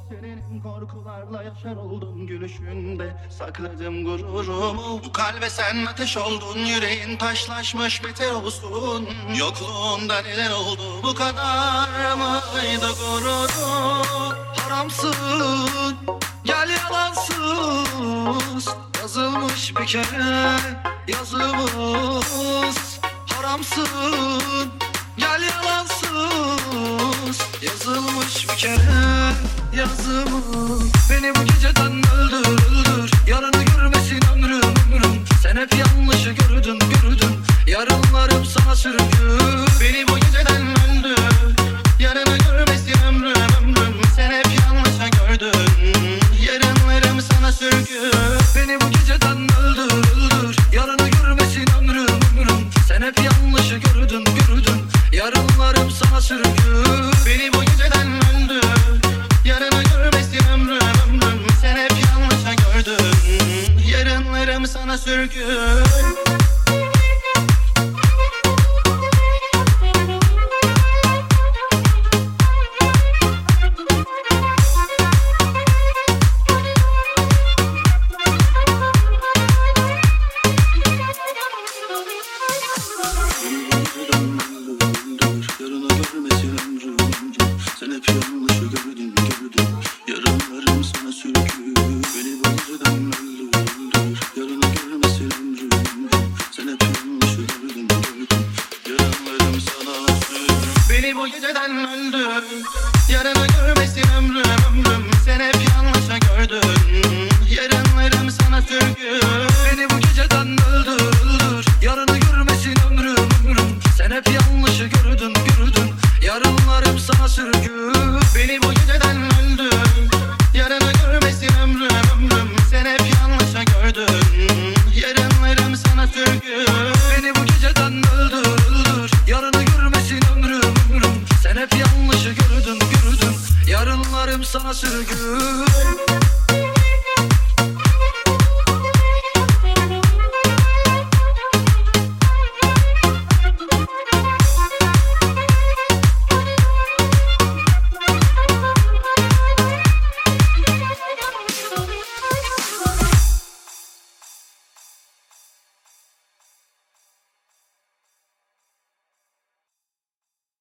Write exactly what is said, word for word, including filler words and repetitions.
Senin korkularla yaşar oldum gülüşünde, sakladım gururumu. Bu kalbe sen ateş oldun, yüreğin taşlaşmış beter olsun. Yokluğunda neler oldu, bu kadar mıydı gururu? Haramsın, gel yalansız, yazılmış bir kere yazımız. Haramsın, gel yalansız, yazılmış bir kere yazımız. Beni bu geceden öldür öldür, yarını görmesin ömrüm ömrüm. Sen hep yanlışı gördün gördün, yarınlarım sana sürgün. Beni bu geceden öldür, yarını görmesin ömrüm ömrüm. Sen hep yanlışa gördün, yarınlarım sana sürgün. Beni bu geceden öldür öldür, yarını görmesin ömrüm ömrüm. Sen hep yanlışı gördün gördün, yarınlarım sana sürgün. Beni bu geceden öldür, yarını görmesin ömrüm ömrüm. Sen hep yanlışa gördün, yarınlarım sana sürgün. Beni bu geceden öldür, yarını görmesin ömrüm ömrüm. Sen hep yanlışa gördün, yarınlarım sana sürgün. Beni bu geceden öldür öldür, yarını görmesin ömrüm ömrüm. Sen hep yanlışı gördün gördün, yarınlarım sana sürgün. Beni bu geceden öldür, yarını görmesin ömrüm ömrüm. Sen hep